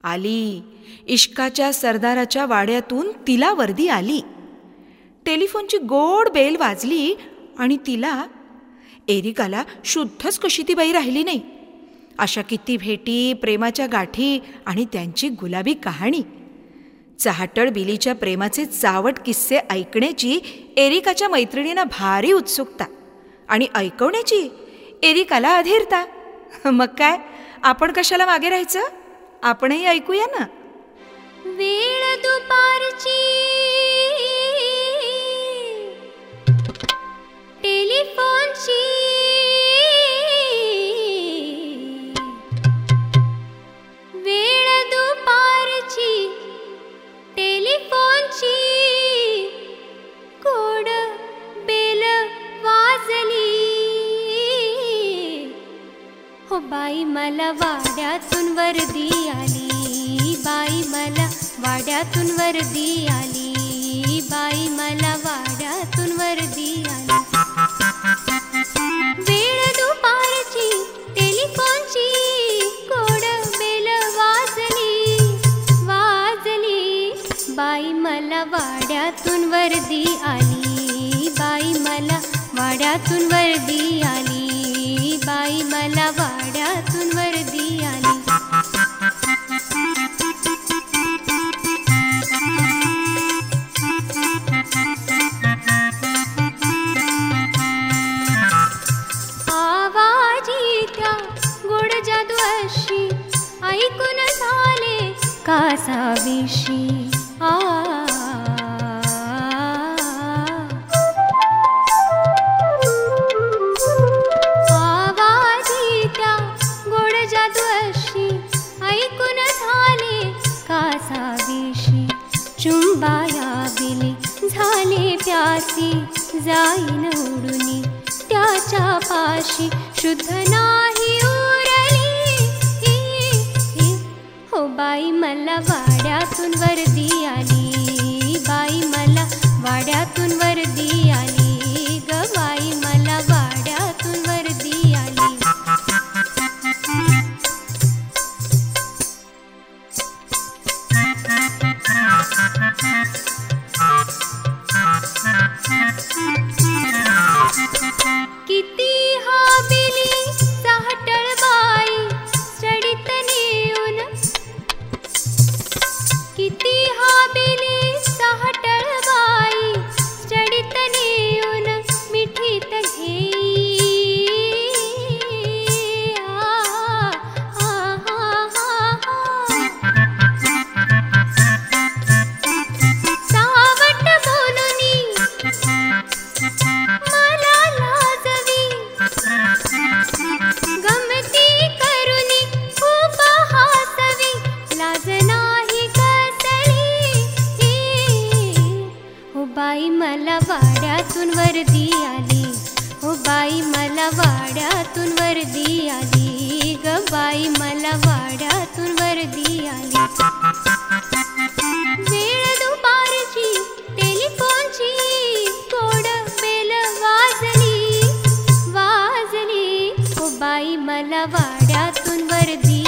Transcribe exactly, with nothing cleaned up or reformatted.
आली. इश्काच्या सरदाराच्या वाड्यातून तिला वर्दी आली. टेलिफोनची गोड बेल वाजली आणि तिला एरिकाला शुद्धच कशी ती बाई राहिली नाही. अशा किती भेटी, प्रेमाच्या गाठी आणि त्यांची गुलाबी कहाणी. चहाटळ बिलीच्या प्रेमाचे चावट किस्से ऐकण्याची एरिकाच्या मैत्रिणींना भारी उत्सुकता आणि ऐकवण्याची एरिकाला अधीरता. मग काय, आपण कशाला मागे राहायचं, आपणही ऐकूया ना. वेळ दुपारची, टेलिफोनची, वेळ दुपारची, टेलिफोनची, कोड बेल वाजली. हो बाई मला वाड्यातून वर्दी आली, बाई मला वाड्यातून वर्दी आली, बाई मला वाड्यातून वर्दी आली. वेळ दुपारची, टेलिफोनची, कोड बेल वाजली वाजली. बाई मला वाड्यातून वर्दी आली, बाई मला वाड्यातून वर्दी आली, बाई मला वाड्यातून वर्दी आली. आवाजी त्या गोड जादू अशी ऐकून झाले कासावीशी. आ आवाजी त्या गोड जादू अशी ऐकून झाले कासावीशी. चुंबाया बिले झाले प्यासी, जाईन उडुनी त्याच्या पाशी, शुद्ध नाही उरली. हो बाई मला वाड्यातून वर्दी आली, बाई मला वाड्यातून वर्दी आली, ग बाई मला वाड्यातून वर्दी आली. किती हाबिली चहाटळ बाई चढीत नेऊन, किती हाबिली चहाटळ बाई चढीत नेऊन मिठीत घेई. सावट बोलुनी मला लाजवी, गमती करुनी खूप हासवी, लाज नाही कसली. हो बाई मला वाड्यातून वर्दी आली, हो बाई मला वाड्यातून वर्दी आली, ग बाई मला वाड्यातून वर्दी आली. वेळ दुपारची, टेलिफोनची, कोड बेल वाजली वाजली. हो बाई मला वाड्यातून वर्दी